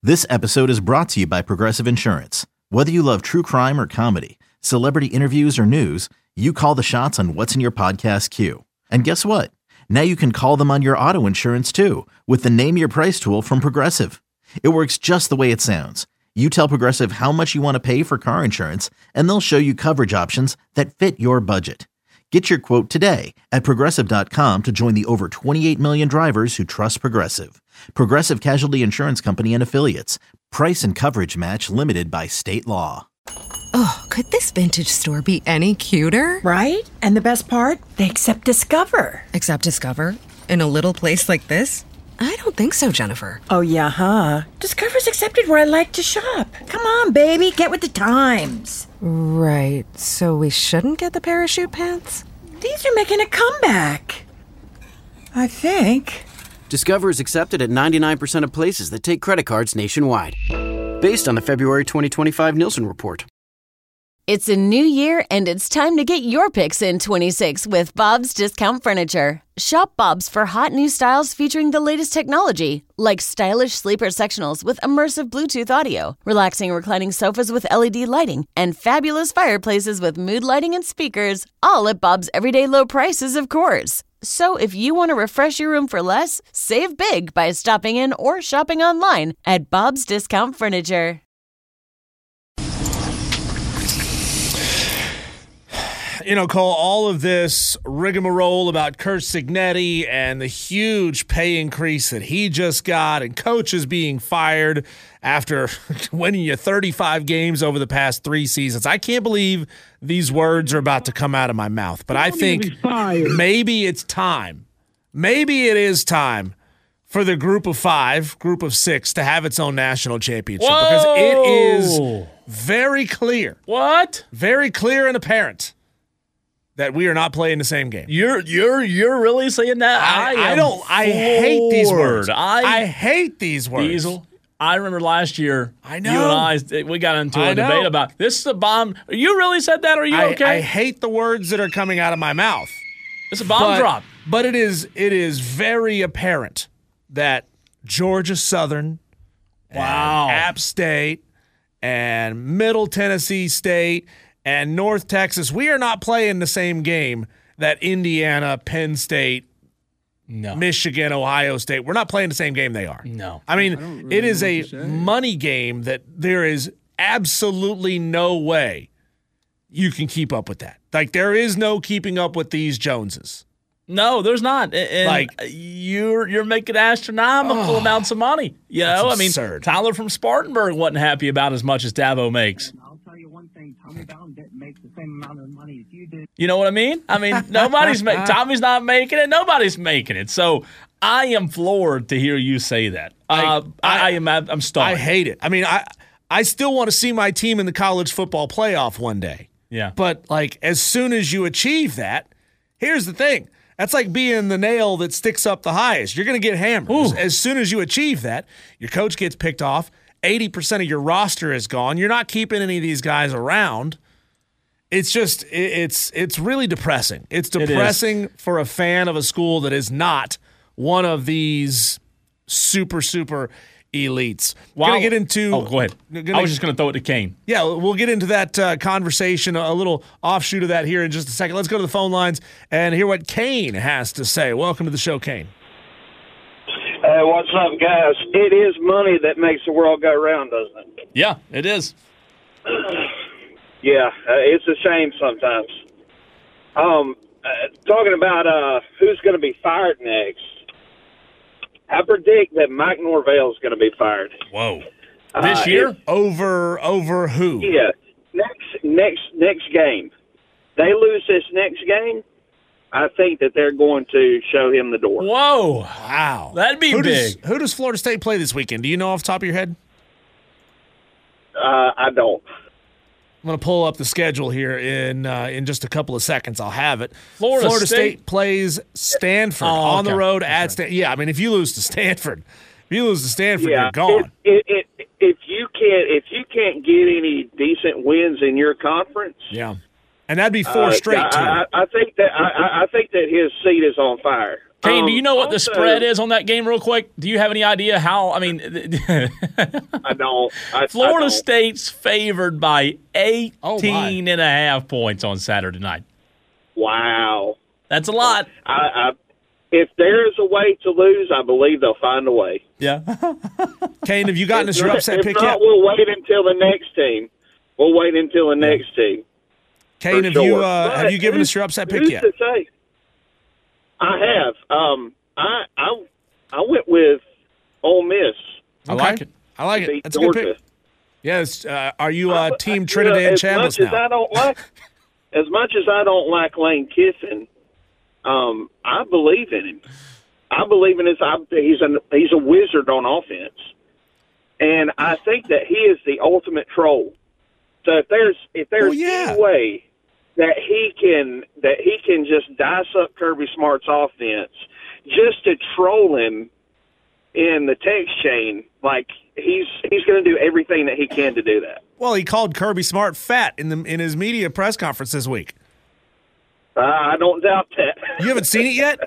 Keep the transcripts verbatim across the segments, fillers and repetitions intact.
This episode is brought to you by Progressive Insurance. Whether you love true crime or comedy, celebrity interviews or news, you call the shots on what's in your podcast queue. And guess what? Now you can call them on your auto insurance too with the Name Your Price tool from Progressive. It works just the way it sounds. You tell Progressive how much you want to pay for car insurance, and they'll show you coverage options that fit your budget. Get your quote today at Progressive dot com to join the over twenty-eight million drivers who trust Progressive. Progressive Casualty Insurance Company and Affiliates. Price and coverage match limited by state law. Oh, could this vintage store be any cuter? Right? And the best part? They accept Discover. Accept Discover? In a little place like this? I don't think so, Jennifer. Oh, yeah, huh? Discover's accepted where I like to shop. Come on, baby, get with the times. Right, so we shouldn't get the parachute pants? These are making a comeback. I think. Discover is accepted at ninety-nine percent of places that take credit cards nationwide. Based on the February twenty twenty-five Nielsen report. It's a new year, and it's time to get your picks in twenty-six with Bob's Discount Furniture. Shop Bob's for hot new styles featuring the latest technology, like stylish sleeper sectionals with immersive Bluetooth audio, relaxing reclining sofas with L E D lighting, and fabulous fireplaces with mood lighting and speakers, all at Bob's everyday low prices, of course. So if you want to refresh your room for less, save big by stopping in or shopping online at Bob's Discount Furniture. You know, Cole, all of this rigmarole about Curt Cignetti and the huge pay increase that he just got and coaches being fired after winning you thirty-five games over the past three seasons. I can't believe these words are about to come out of my mouth, but I think maybe it's time. Maybe it is time for the group of five, group of six to have its own national championship. Whoa! Because it is very clear. What? Very clear and apparent that we are not playing the same game. You're you're you're really saying that? I, I, I don't. I hate these words. I, I hate these words. Diesel. I remember last year. I know. You and I we got into a I know. debate about this is a bomb. You really said that? Are you I, okay? I hate the words that are coming out of my mouth. It's a bomb but, drop. But it is it is very apparent that Georgia Southern, wow, and App State, and Middle Tennessee State, and North Texas, we are not playing the same game that Indiana, Penn State, no. Michigan, Ohio State. We're not playing the same game they are. No. I mean, I really it is know a what to say. money game that there is absolutely no way you can keep up with that. Like, there is no keeping up with these Joneses. No, there's not. And Like- you're you're making astronomical Oh, amounts of money. You know, I mean, absurd. Tyler from Spartanburg wasn't happy about as much as Davo makes. I'll tell you one thing, Tommy Bowden didn't make the same amount of money as you did. You know what I mean? I mean, nobody's making. Tommy's not making it. Nobody's making it. So I am floored to hear you say that. Uh, I, I, I am. I'm stunned. I hate it. I mean, I I still want to see my team in the college football playoff one day. Yeah. But, like, as soon as you achieve that, here's the thing. That's like being the nail that sticks up the highest. You're going to get hammered. Ooh. As soon as you achieve that, your coach gets picked off, eighty percent of your roster is gone. You're not keeping any of these guys around. It's just, it- it's it's really depressing. It's It is. depressing for a fan of a school that is not one of these super, super elites. We're Wow. going to get into... Oh, go ahead. Gonna- I was just going to throw it to Kane. yeah, we'll get into that uh, conversation, a little offshoot of that here in just a second. Let's go to the phone lines and hear what Kane has to say. Welcome to the show, Kane. Hey, what's up, guys? It is money that makes the world go round, doesn't it? Yeah, it is. Yeah, uh, it's a shame sometimes. Um, uh, talking about uh, who's going to be fired next, I predict that Mike Norvell is going to be fired. Whoa. This Uh, year? it- Over over who? Yeah, next next next game, they lose this next game. I think that they're going to show him the door. Whoa. Wow. That'd be who big. Does, who does Florida State play this weekend? Do you know off the top of your head? Uh, I don't. I'm going to pull up the schedule here in uh, in just a couple of seconds. I'll have it. Florida State? State? plays Stanford Oh, on the okay. road That's at right. Stanford. Yeah, I mean, if you lose to Stanford, if you lose to Stanford, Yeah, you're gone. If, if, if, if you can't if you can't get any decent wins in your conference, Yeah, and that'd be four uh, straight too. I, I, I think that I, I think that his seat is on fire. Kane, Um, do you know what the also- spread is on that game real quick? Do you have any idea how? I mean, I don't. I, Florida I don't. State's favored by eighteen Oh, my. and a half points on Saturday night. Wow. That's a lot. I, I, if there is a way to lose, I believe they'll find a way. Yeah. Kane, have you gotten us If your not- upset if pick not, yet? we'll wait until the next team. We'll wait until the next team. Kane, for have you sure. uh, But have you given who's- us your upset pick who's yet? to say? I have. Um, I I I went with Ole Miss. I like it. I like to it. beat That's a good Georgia. pick. Yes. Uh, are you uh, I- Team you Trinidad know, as Chambliss much as now? I don't like, as much as I don't like Lane Kiffin, um, I believe in him. I believe in his. I, he's a he's a wizard on offense, and I think that he is the ultimate troll. So if there's if there's Well, yeah. any way that he can that he can just dice up Kirby Smart's offense just to troll him in the text chain, like he's he's going to do everything that he can to do that. Well, he called Kirby Smart fat in the in his media press conference this week. Uh, I don't doubt that. You haven't seen it yet?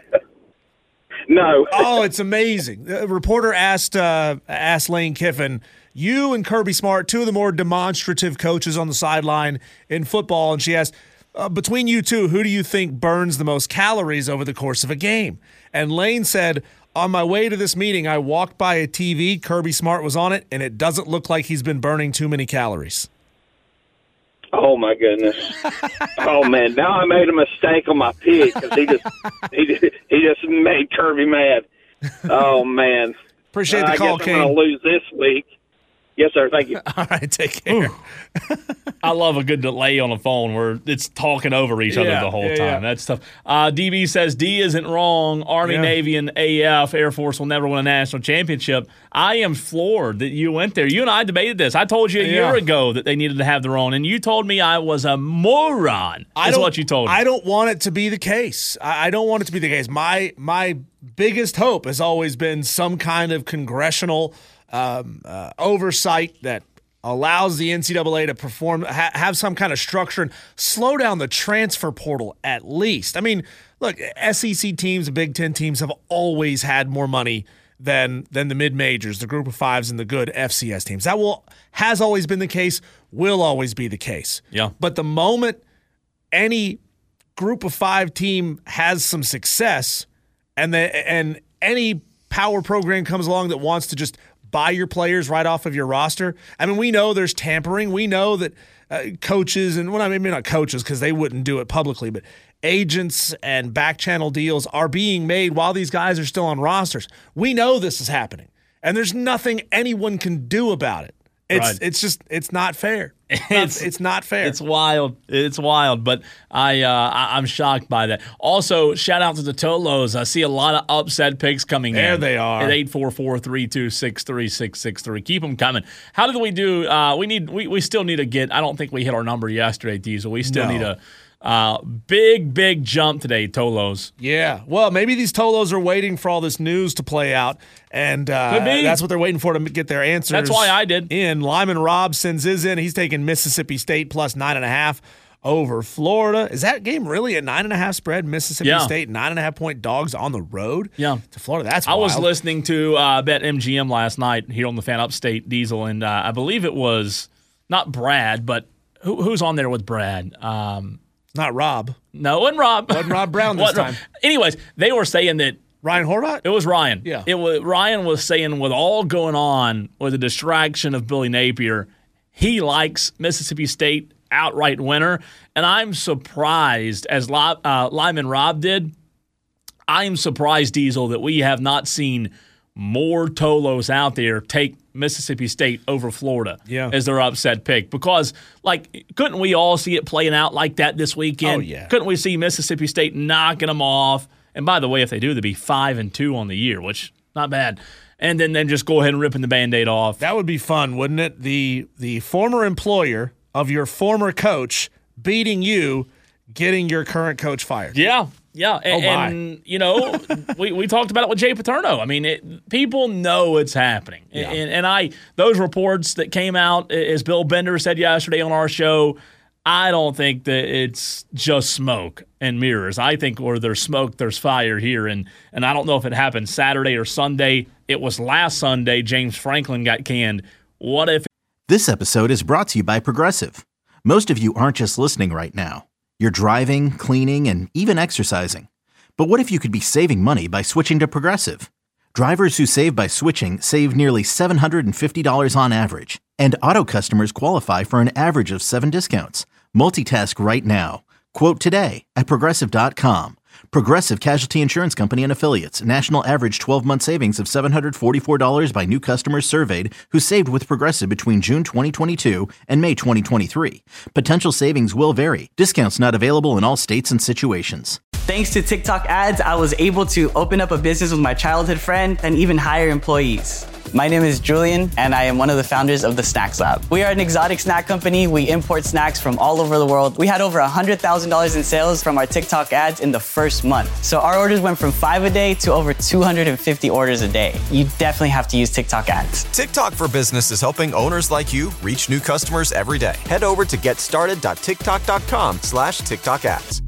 No. Oh, it's amazing. A reporter asked uh, asked Lane Kiffin, you and Kirby Smart, two of the more demonstrative coaches on the sideline in football, and she asked, uh, between you two, who do you think burns the most calories over the course of a game? And Lane said, on my way to this meeting, I walked by a T V, Kirby Smart was on it, and it doesn't look like he's been burning too many calories. Oh my goodness! Oh man, now I made a mistake on my pick because he just he just, he just made Kirby mad. Oh man! Appreciate Uh, the call, I guess Kane. I'm going to lose this week. Yes, sir. Thank you. All right, take care. I love a good delay on the phone where it's talking over each other Yeah, the whole yeah, time. yeah. That's tough. Uh, D B says D isn't wrong. Army, Yeah. Navy, and A F, Air Force will never win a national championship. I am floored that you went there. You and I debated this. I told you a Yeah. year ago that they needed to have their own, and you told me I was a moron. I That's don't- what you told me. I don't want it to be the case. I, I don't want it to be the case. My my biggest hope has always been some kind of congressional um, uh, oversight that allows the N C double A to perform, ha- have some kind of structure and slow down the transfer portal at least. I mean, look, S E C teams and Big Ten teams have always had more money than than the mid majors, the Group of Fives, and the good F C S teams. That will has always been the case, will always be the case. Yeah. But the moment any Group of Five team has some success, and the and any power program comes along that wants to just buy your players right off of your roster. I mean, we know there's tampering. We know that uh, coaches and well, I mean, maybe not coaches because they wouldn't do it publicly, but agents and back channel deals are being made while these guys are still on rosters. We know this is happening, and there's nothing anyone can do about it. It's Right. it's just it's not fair. It's It's- not, it's not fair. It's wild. It's wild, but I, uh, I I'm shocked by that. Also, shout out to the Tolos. I see a lot of upset picks coming There in. they are. At eight four four, three two six, three six six three. Keep them coming. How did we do? Uh, we need we, we still need to get. I don't think we hit our number yesterday, Diesel. We still No. need a uh, big big jump today, Tolos. Yeah. Well, maybe these Tolos are waiting for all this news to play out, and uh, Could be. that's what they're waiting for to get their answers. That's why I did. In Lyman Robb sends his in. He's taking Mississippi State plus nine and a half over Florida. Is that game really a nine and a half spread? Mississippi Yeah. State nine and a half point dogs on the road. Yeah. To Florida. That's I was wild. listening to uh, Bet M G M last night here on the Fan Upstate Diesel, and uh, I believe it was not Brad, but who, who's on there with Brad? Um, Not Rob. no, it wasn't Rob. Wasn't Rob Brown this Wasn't Rob. time. Anyways, they were saying that Ryan Horvat. it was Ryan. Yeah. It was Ryan was saying with all going on with the distraction of Billy Napier, he likes Mississippi State outright winner, and I'm surprised as Li- uh, Lyman Robb did. I'm surprised, Diesel, that we have not seen more Tolos out there take Mississippi State over Florida Yeah. as their upset pick. Because, like, couldn't we all see it playing out like that this weekend? Oh, yeah. Couldn't we see Mississippi State knocking them off? And by the way, if they do, they'd be five and two on the year, which not bad. And then, then just go ahead and ripping the Band-Aid off. That would be fun, wouldn't it? The the former employer of your former coach beating you, getting your current coach fired. Yeah, yeah. And, Oh, my. and you know, we, we talked about it with Jay Paterno. I mean, it, people know it's happening. Yeah. And, and I those reports that came out, as Bill Bender said yesterday on our show, I don't think that it's just smoke and mirrors. I think where there's smoke, there's fire here. And, and I don't know if it happened Saturday or Sunday. It was last Sunday James Franklin got canned. What if? This episode is brought to you by Progressive. Most of you aren't just listening right now. You're driving, cleaning, and even exercising. But what if you could be saving money by switching to Progressive? Drivers who save by switching save nearly seven hundred fifty dollars on average. And auto customers qualify for an average of seven discounts. Multitask right now. Quote today at Progressive dot com. Progressive Casualty Insurance Company and Affiliates. National average twelve-month savings of seven hundred forty-four dollars by new customers surveyed who saved with Progressive between June twenty twenty-two and May twenty twenty-three. Potential savings will vary. Discounts not available in all states and situations. Thanks to TikTok ads, I was able to open up a business with my childhood friend and even hire employees. My name is Julian, and I am one of the founders of the Snacks Lab. We are an exotic snack company. We import snacks from all over the world. We had over one hundred thousand dollars in sales from our TikTok ads in the first month. So our orders went from five a day to over two hundred fifty orders a day. You definitely have to use TikTok ads. TikTok for Business is helping owners like you reach new customers every day. Head over to getstarted.tiktok.com slash TikTok ads.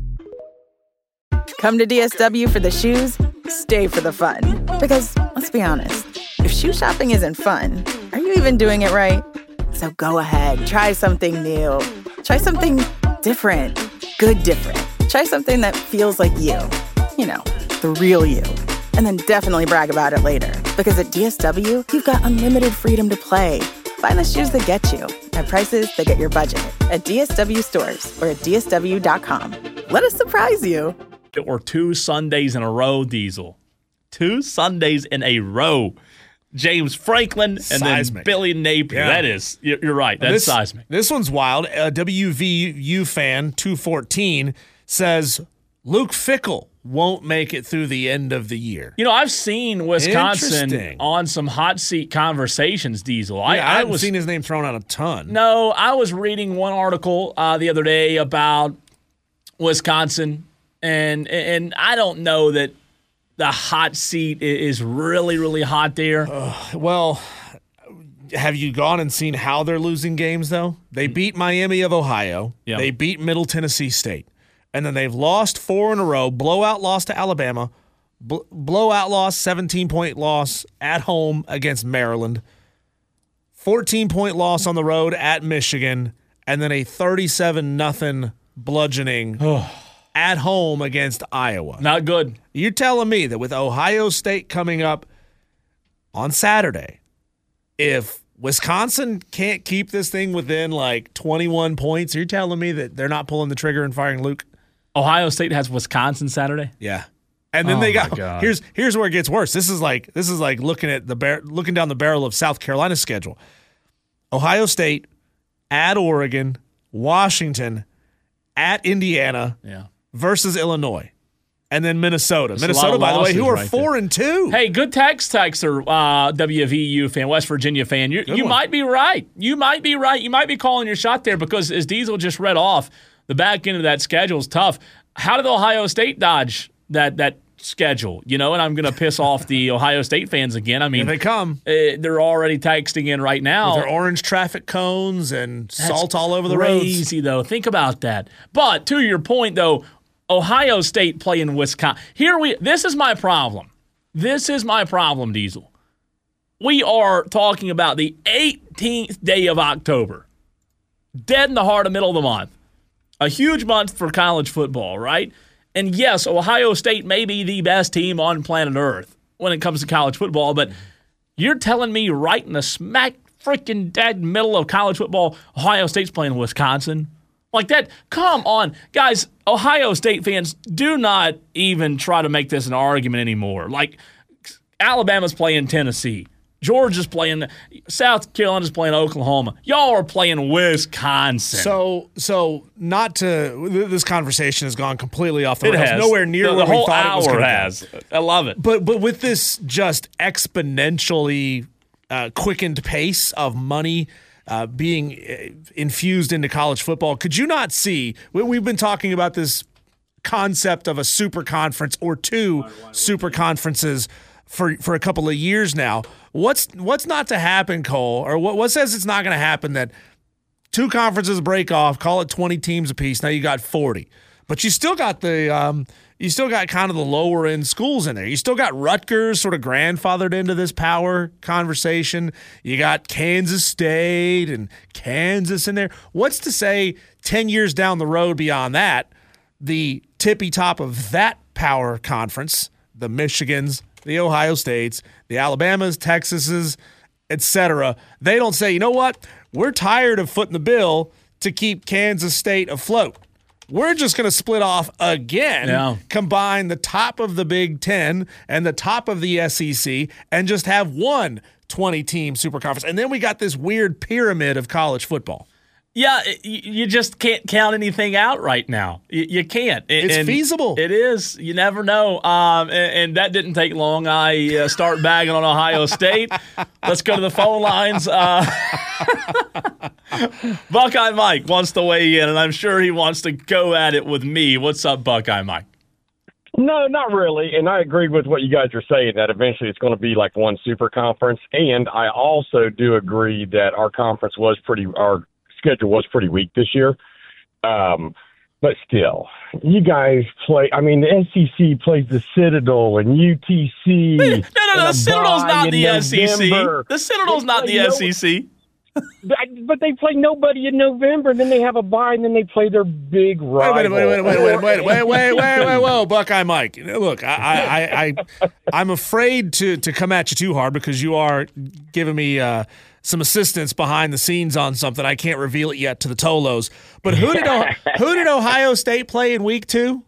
Come to D S W for the shoes, stay for the fun. Because, let's be honest, if shoe shopping isn't fun, are you even doing it right? So go ahead, try something new. Try something different. Good different. Try something that feels like you. You know, the real you. And then definitely brag about it later. Because at D S W, you've got unlimited freedom to play. Find the shoes that get you at prices that get your budget at D S W stores or at D S W dot com. Let us surprise you. Or two Sundays in a row, Diesel. Two Sundays in a row. James Franklin and Seismic. then Billy Napier. Yeah. That is, you're right. That's this, seismic. This one's wild. A W V U fan, two fourteen, says Luke Fickell won't make it through the end of the year. You know, I've seen Wisconsin on some hot seat conversations, Diesel. Yeah, I, I, I haven't was, seen his name thrown out a ton. No, I was reading one article uh, the other day about Wisconsin, and and I don't know that the hot seat is really, really hot there. Uh, well, have you gone and seen how they're losing games, though? They beat Miami of Ohio. Yep. They beat Middle Tennessee State. And then they've lost four in a row. Blowout loss to Alabama. Bl- blowout loss, seventeen-point loss at home against Maryland. fourteen-point loss on the road at Michigan. And then a thirty-seven nothing bludgeoning at home against Iowa. Not good. You're telling me that with Ohio State coming up on Saturday, if Wisconsin can't keep this thing within like twenty-one points, you're telling me that they're not pulling the trigger and firing Luke? Ohio State has Wisconsin Saturday? Yeah. And then oh they got my God. here's here's where it gets worse. This is like this is like looking at the bar, looking down the barrel of South Carolina's schedule. Ohio State at Oregon, Washington, at Indiana, yeah. versus Illinois, and then Minnesota. That's Minnesota, by the way, who are right four there. and two. Hey, good text texter, uh, W V U fan, West Virginia fan. You, you might be right. You might be right. You might be calling your shot there because, as Diesel just read off, the back end of that schedule is tough. How did Ohio State dodge that that schedule? You know, and I'm going to piss off the Ohio State fans again. I mean, Here they come. Uh, they're already texting in right now. With their orange traffic cones and That's salt all over the roads. Crazy, though. Think about that. But to your point, though, Ohio State playing Wisconsin. Here we. This is my problem. This is my problem, Diesel. We are talking about the eighteenth day of October, dead in the heart of middle of the month. A huge month for college football, right? And yes, Ohio State may be the best team on planet Earth when it comes to college football, but you're telling me right in the smack freaking dead middle of college football, Ohio State's playing Wisconsin? Like that, come on. Guys, Ohio State fans, do not even try to make this an argument anymore. Like, Alabama's playing Tennessee. Georgia's playing, South Carolina's playing Oklahoma. Y'all are playing Wisconsin. So, so not to, this conversation has gone completely off the It rails. has. Nowhere near the, where the whole we thought hour it was going to has. I love it. But, but with this just exponentially uh, quickened pace of money uh, being infused into college football, could you not see, we, we've been talking about this concept of a super conference or two super conferences for, for a couple of years now. What's what's not to happen, Cole, or what, what says it's not going to happen that two conferences break off, call it twenty teams apiece. Now you got forty. But you still got the um, you still got kind of the lower end schools in there. You still got Rutgers sort of grandfathered into this power conversation. You got Kansas State and Kansas in there. What's to say ten years down the road beyond that, the tippy top of that power conference, the Michigans, the Ohio States, the Alabamas, Texases, et cetera, they don't say, you know what? We're tired of footing the bill to keep Kansas State afloat. We're just going to split off again, yeah. combine the top of the Big Ten and the top of the S E C, and just have one twenty-team super conference. And then we got this weird pyramid of college football. Yeah, you just can't count anything out right now. You can't. It's and feasible. It is. You never know. Um, and, and that didn't take long. I uh, start bagging on Ohio State. Let's go to the phone lines. Uh, Buckeye Mike wants to weigh in, and I'm sure he wants to go at it with me. What's up, Buckeye Mike? No, not really. And I agree with what you guys are saying, that eventually it's going to be like one super conference. And I also do agree that our conference was pretty – our schedule was pretty weak this year. Um, but still, you guys play – I mean, the S E C plays the Citadel and U T C. No, no, no, the Citadel's not the S E C. The Citadel's not the S E C. But they play nobody in November, then they have a bye, and then they play their big rival. Wait, wait, wait, wait, wait, wait, wait, wait, wait, wait, wait, whoa, Buckeye Mike. Look, I, I, I, I'm afraid to to come at you too hard because you are giving me uh, some assistance behind the scenes on something. I can't reveal it yet to the Tolos. But who did who did Ohio State play in week two?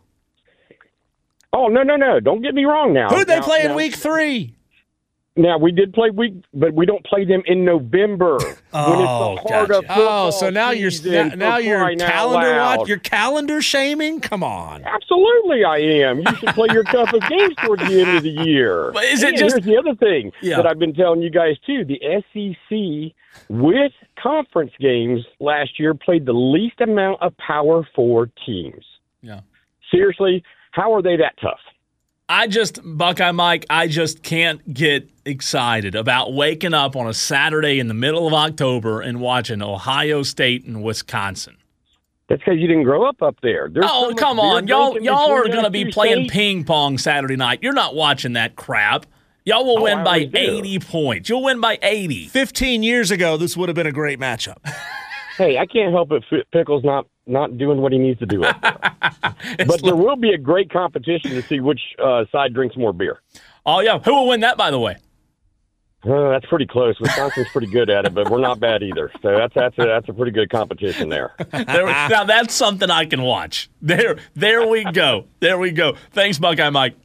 Oh no, no, no! Don't get me wrong now. Who did they now, play now, in week three? Now, we did play week, but we don't play them in November. Oh, when it's the heart gotcha. of football Oh, so now you're season, now, now for you're crying out calendar loud. watch, you're calendar shaming? Come on. Absolutely, I am. You should play your toughest games towards the end of the year. But is it and just- here's the other thing Yeah. that I've been telling you guys too. The S E C with conference games last year played the least amount of Power Four teams. Yeah. Seriously, how are they that tough? I just, Buckeye Mike, I just can't get excited about waking up on a Saturday in the middle of October and watching Ohio State and Wisconsin. That's because you didn't grow up up there. There's so Oh, much come beer on. Y'all drinking y'all are between going to those be two playing states. ping pong Saturday night. You're not watching that crap. Y'all will Oh, win I by already do. eighty points. You'll win by eighty. Fifteen years ago, this would have been a great matchup. Hey, I can't help it. F- Pickle's not not doing what he needs to do up there. But there will be a great competition to see which uh, side drinks more beer. Oh, yeah. Who will win that, by the way? Uh, that's pretty close. Wisconsin's pretty good at it, but we're not bad either. So that's that's a, that's a pretty good competition there. There, now, that's something I can watch. There, there we go. There we go. Thanks, Buckeye Mike.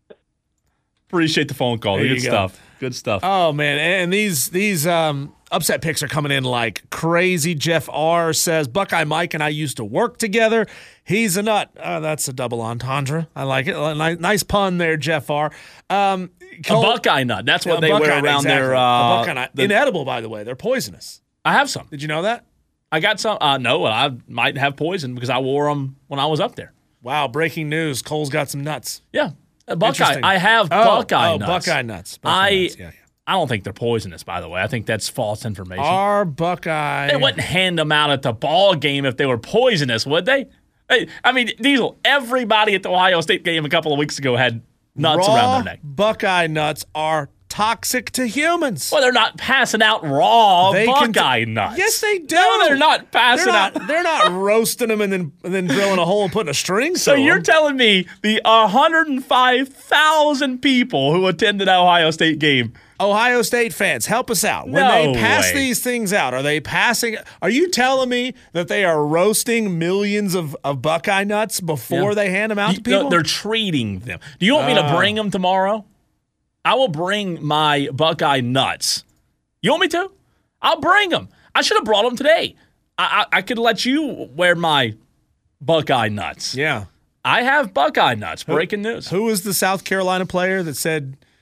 Appreciate the phone call. There Good you go. stuff. Good stuff. Oh man, and these these um, upset picks are coming in like crazy. Jeff R says Buckeye Mike and I used to work together. He's a nut. Uh, that's a double entendre. I like it. Nice, nice pun there, Jeff R. Um, a Buckeye nut. That's what a they Buckeye, wear around exactly. their. A Uh, Buckeye nut. the- Inedible, by the way. They're poisonous. I have some. Did you know that? I got some. Uh, no, I might have poison because I wore them when I was up there. Wow! Breaking news. Cole's got some nuts. Yeah, uh, Buckeye. Interesting. I have Oh, Buckeye oh, nuts. Buckeye nuts. Buckeye I. nuts. Yeah, yeah. I don't think they're poisonous. By the way, I think that's false information. Our Buckeye. They wouldn't hand them out at the ball game if they were poisonous, would they? Hey, I mean, Diesel. Everybody at the Ohio State game a couple of weeks ago had nuts raw around their neck. Buckeye nuts are toxic to humans. Well, they're not passing out raw They can- Buckeye nuts. Yes, they do. No, they're not passing They're not, out. they're not roasting them and then and then drilling a hole and putting a string. So through you're 'em. telling me the one hundred five thousand people who attended that Ohio State game. Ohio State fans, help us out. When No they pass way. these things out, are they passing? Are you telling me that they are roasting millions of, of Buckeye nuts before Yeah. they hand them out to You- people? They're treating them. Do you want me to Oh. bring them tomorrow? I will bring my Buckeye nuts. You want me to? I'll bring them. I should have brought them today. I, I, I could let you wear my Buckeye nuts. Yeah. I have Buckeye nuts. Breaking news. Who was the South Carolina player that said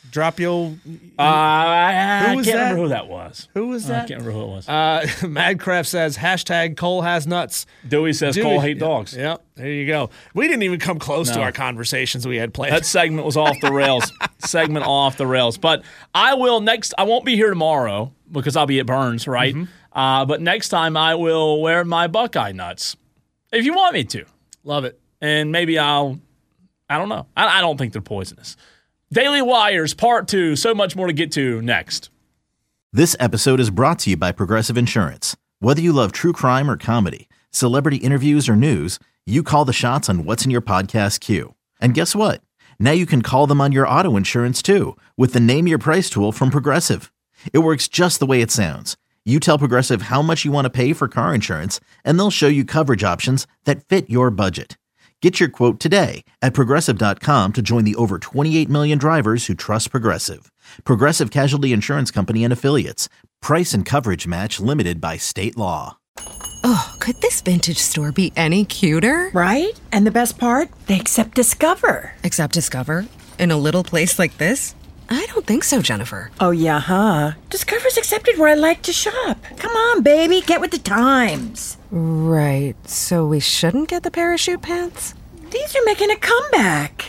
Drop your. Uh, I, I was can't that? remember who that was. Who was Uh, that? I can't remember who it was. Uh, Madcraft says hashtag Cole has nuts. Dewey says Cole hate dogs. Yep, there you go. We didn't even come close to No. our conversations we had planned. That segment was off the rails. segment off the rails. But I will next. I won't be here tomorrow because I'll be at Burns, right? Mm-hmm. Uh, but next time I will wear my Buckeye nuts if you want me to. Love it. And maybe I'll. I don't know. I, I don't think they're poisonous. Daily Wires, part two. So much more to get to next. This episode is brought to you by Progressive Insurance. Whether you love true crime or comedy, celebrity interviews or news, you call the shots on what's in your podcast queue. And guess what? Now you can call them on your auto insurance too with the Name Your Price tool from Progressive. It works just the way it sounds. You tell Progressive how much you want to pay for car insurance, and they'll show you coverage options that fit your budget. Get your quote today at Progressive dot com to join the over twenty-eight million drivers who trust Progressive. Progressive Casualty Insurance Company and Affiliates. Price and coverage match limited by state law. Oh, could this vintage store be any cuter? Right? And the best part? They accept Discover. Accept Discover? In a little place like this? I don't think so, Jennifer. Oh, yeah, huh? Discover's accepted where I like to shop. Come on, baby, get with the times. Right, so we shouldn't get the parachute pants? These are making a comeback.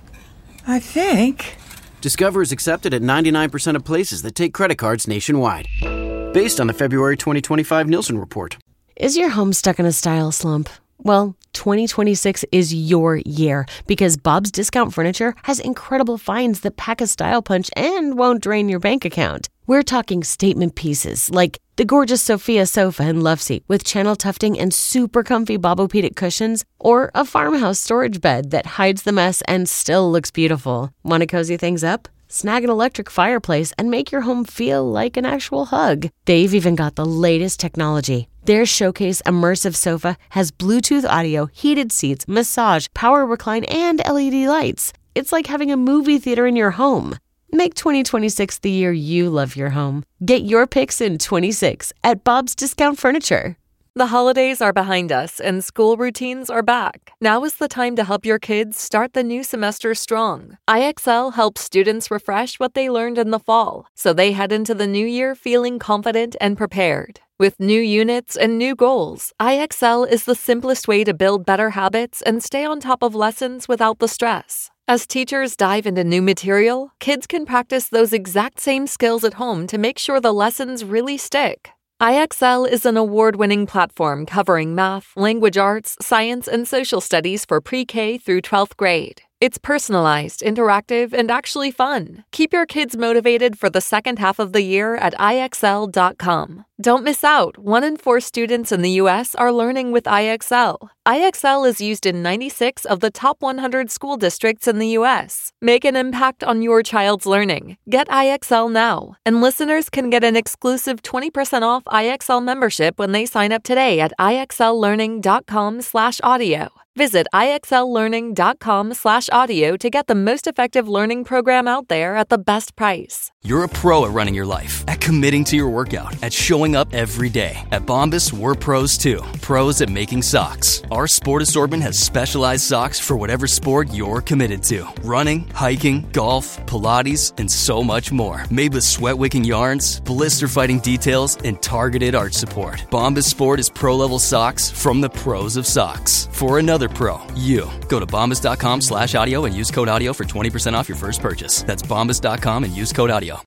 I think. Discover is accepted at ninety-nine percent of places that take credit cards nationwide. Based on the February twenty twenty-five Nielsen report. Is your home stuck in a style slump? Well, twenty twenty-six is your year because Bob's Discount Furniture has incredible finds that pack a style punch and won't drain your bank account. We're talking statement pieces like the gorgeous Sophia sofa and love seat with channel tufting and super comfy Bobopedic cushions, or a farmhouse storage bed that hides the mess and still looks beautiful. Want to cozy things up? Snag an electric fireplace and make your home feel like an actual hug. They've even got the latest technology. Their Showcase Immersive Sofa has Bluetooth audio, heated seats, massage, power recline, and L E D lights. It's like having a movie theater in your home. Make twenty twenty-six the year you love your home. Get your picks in twenty-six at Bob's Discount Furniture. The holidays are behind us and school routines are back. Now is the time to help your kids start the new semester strong. I X L helps students refresh what they learned in the fall, so they head into the new year feeling confident and prepared. With new units and new goals, I X L is the simplest way to build better habits and stay on top of lessons without the stress. As teachers dive into new material, kids can practice those exact same skills at home to make sure the lessons really stick. I X L is an award-winning platform covering math, language arts, science, and social studies for pre-K through twelfth grade. It's personalized, interactive, and actually fun. Keep your kids motivated for the second half of the year at I X L dot com. Don't miss out. One in four students in the U S are learning with I X L. I X L is used in ninety-six of the top one hundred school districts in the U S. Make an impact on your child's learning. Get I X L now. And listeners can get an exclusive twenty percent off I X L membership when they sign up today at I X L learning dot com slash audio. Visit I X L learning dot com slash audio to get the most effective learning program out there at the best price. You're a pro at running your life, at committing to your workout, at showing up every day. At Bombas, we're pros too. Pros at making socks. Our sport assortment has specialized socks for whatever sport you're committed to. Running, hiking, golf, Pilates, and so much more. Made with sweat-wicking yarns, blister-fighting details, and targeted arch support. Bombas Sport is pro-level socks from the pros of socks. For another pro, you. Go to bombas dot com slash audio and use code audio for twenty percent off your first purchase. That's bombas dot com and use code audio.